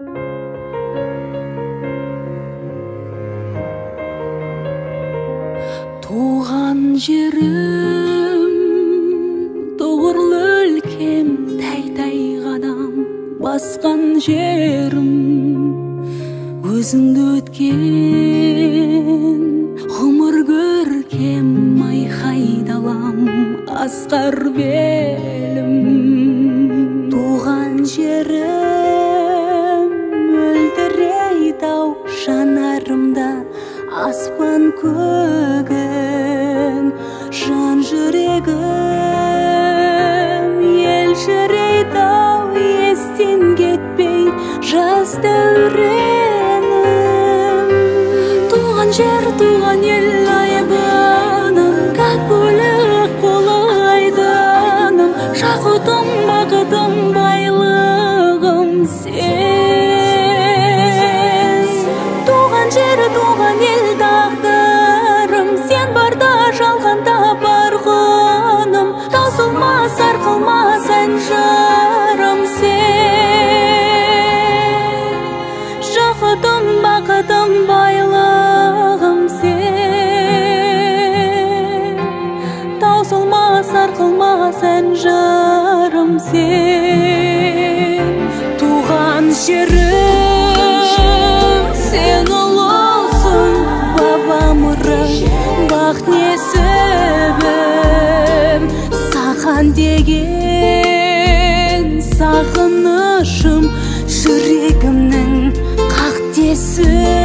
Туған жерім, тоғырлы өлкем, тәй-тәй ғанам басқан жерім. Өзіңді өткен ғұмыр көркем, айқайдалам асқар белім. Туған жерім, мөлдірейді-ау жанарымда аспан көгің. Жан жүрегім елжірейді-ау, естен кетпей жас дәуренім. Туған жер, туған ел айбыным, как бөлек қолы айдыным. Жақұтым, бақытым, байлығым сен. Туған жер, туған ел тағдырым, сен барда жалғанда бар құным. Таусылмас, сарқылмас ән жырым сен. Жақұтым, бақытым, байлығым сен. Таусылмас, сарқылмас ән жырым сен. Туған жерім, сен ұлысың, баба мұра, бақ несібім. Саған деген сағынышым, жүрегімнің қақ тесігі.